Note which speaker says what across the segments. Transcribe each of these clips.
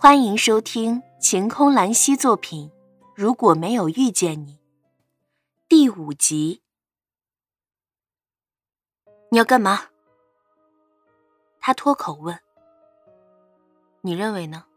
Speaker 1: 欢迎收听晴空兰溪作品《如果没有遇见你》第5集。你要干嘛？他脱口问。你认为呢？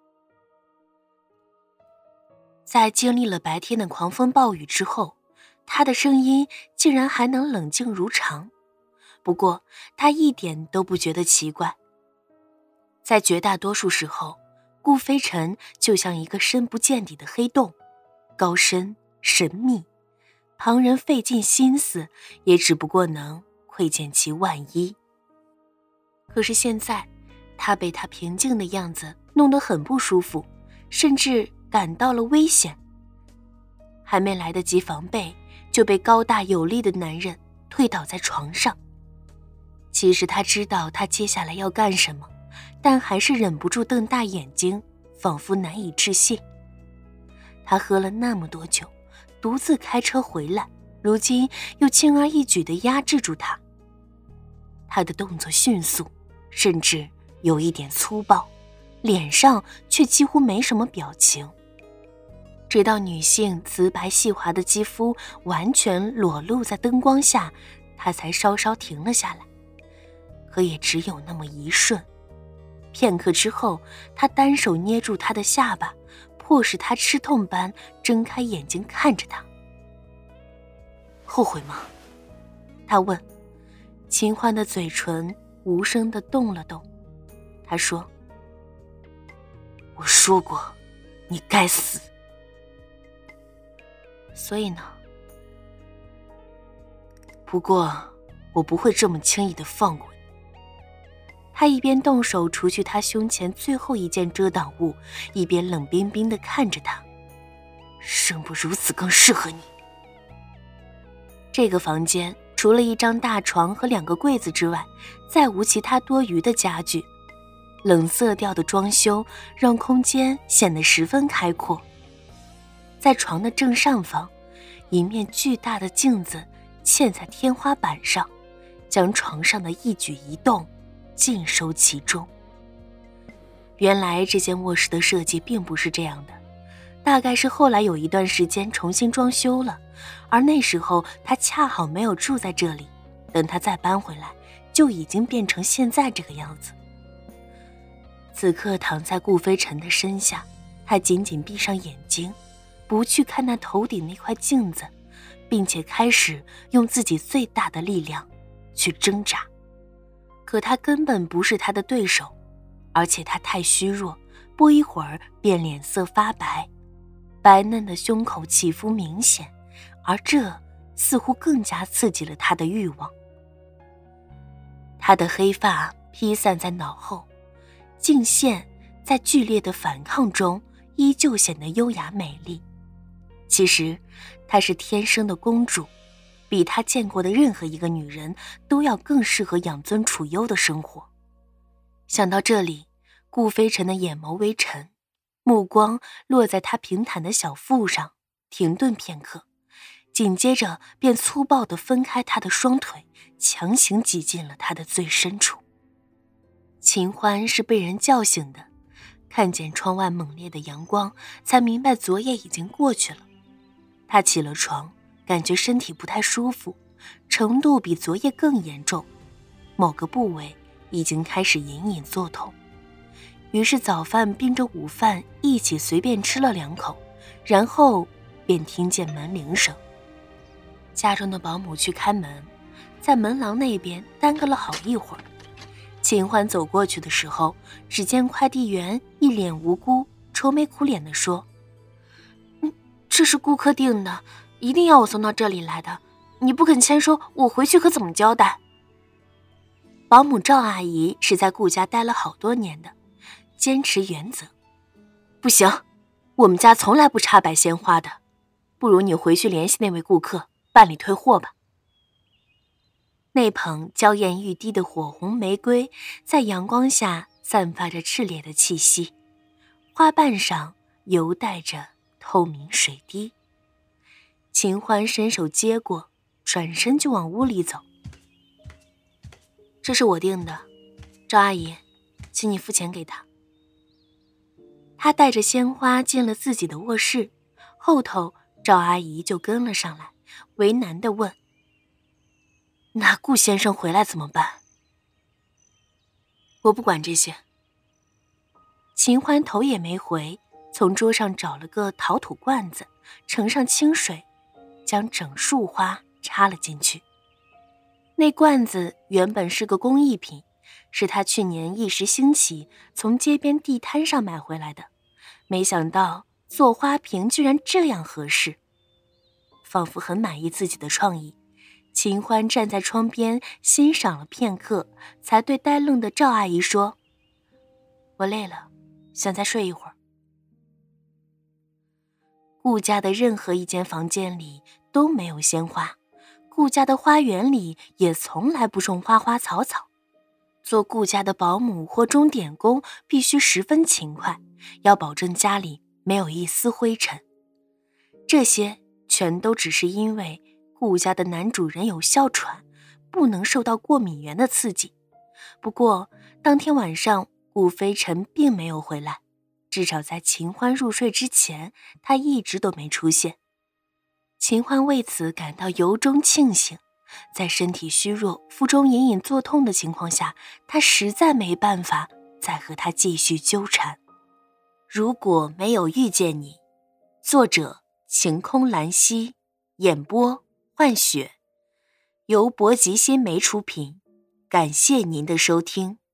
Speaker 1: 在经历了白天的狂风暴雨之后，他的声音竟然还能冷静如常。不过他一点都不觉得奇怪。在绝大多数时候，顾飞尘就像一个深不见底的黑洞，高深神秘，旁人费尽心思也只不过能窥见其万一。可是现在他被他平静的样子弄得很不舒服，甚至感到了危险。还没来得及防备，就被高大有力的男人推倒在床上。其实他知道他接下来要干什么，但还是忍不住瞪大眼睛，仿佛难以置信。他喝了那么多酒，独自开车回来，如今又轻而易举地压制住他。他的动作迅速，甚至有一点粗暴，脸上却几乎没什么表情。直到女性瓷白细滑的肌肤完全裸露在灯光下，他才稍稍停了下来。可也只有那么一瞬。片刻之后，他单手捏住她的下巴，迫使她吃痛般睁开眼睛看着他。后悔吗？他问。秦欢的嘴唇无声地动了动。他说：我说过，你该死。所以呢？不过我不会这么轻易地放过你。他一边动手除去他胸前最后一件遮挡物，一边冷冰冰地看着他。生不如死更适合你。这个房间除了一张大床和2个柜子之外，再无其他多余的家具。冷色调的装修让空间显得十分开阔。在床的正上方，一面巨大的镜子嵌在天花板上，将床上的一举一动尽收其中。原来这间卧室的设计并不是这样的，大概是后来有一段时间重新装修了，而那时候他恰好没有住在这里，等他再搬回来，就已经变成现在这个样子。此刻躺在顾飞尘的身下，他紧紧闭上眼睛，不去看那头顶那块镜子，并且开始用自己最大的力量去挣扎。可他根本不是他的对手，而且他太虚弱，不一会儿便脸色发白，白嫩的胸口起伏明显，而这似乎更加刺激了他的欲望。他的黑发披散在脑后，颈线在剧烈的反抗中依旧显得优雅美丽。其实她是天生的公主，比他见过的任何一个女人都要更适合养尊处优的生活。想到这里，顾飞尘的眼眸微沉，目光落在他平坦的小腹上，停顿片刻，紧接着便粗暴地分开他的双腿，强行挤进了他的最深处。秦欢是被人叫醒的，看见窗外猛烈的阳光，才明白昨夜已经过去了。他起了床，感觉身体不太舒服，程度比昨夜更严重，某个部位已经开始隐隐作痛。于是早饭并着午饭一起随便吃了2口，然后便听见门铃声。家中的保姆去开门，在门廊那边耽搁了好一会儿。秦欢走过去的时候，只见快递员一脸无辜，愁眉苦脸地说：这是顾客订的，一定要我送到这里来的，你不肯签收，我回去可怎么交代？保姆赵阿姨是在顾家待了好多年的，坚持原则。不行，我们家从来不插摆鲜花的，不如你回去联系那位顾客，办理退货吧。那捧娇艳欲滴的火红玫瑰在阳光下散发着炽烈的气息，花瓣上犹带着透明水滴。秦欢伸手接过，转身就往屋里走。这是我订的，赵阿姨，请你付钱给他。他他带着鲜花进了自己的卧室，后头赵阿姨就跟了上来，为难地问：那顾先生回来怎么办？我不管这些。秦欢头也没回，从桌上找了个陶土罐子，盛上清水，将整束花插了进去。那罐子原本是个工艺品，是他去年一时兴起从街边地摊上买回来的，没想到做花瓶居然这样合适。仿佛很满意自己的创意，秦欢站在窗边欣赏了片刻，才对呆愣的赵阿姨说：我累了，想再睡一会儿。顾家的任何一间房间里都没有鲜花，顾家的花园里也从来不种花花草草。做顾家的保姆或钟点工必须十分勤快，要保证家里没有一丝灰尘。这些全都只是因为顾家的男主人有哮喘，不能受到过敏源的刺激。不过当天晚上顾飞尘并没有回来，至少在秦欢入睡之前，他一直都没出现。秦欢为此感到由衷庆幸，在身体虚弱、腹中隐隐作痛的情况下，他实在没办法再和他继续纠缠。如果没有遇见你，作者晴空兰溪，演播幻雪，由博吉新媒出品，感谢您的收听。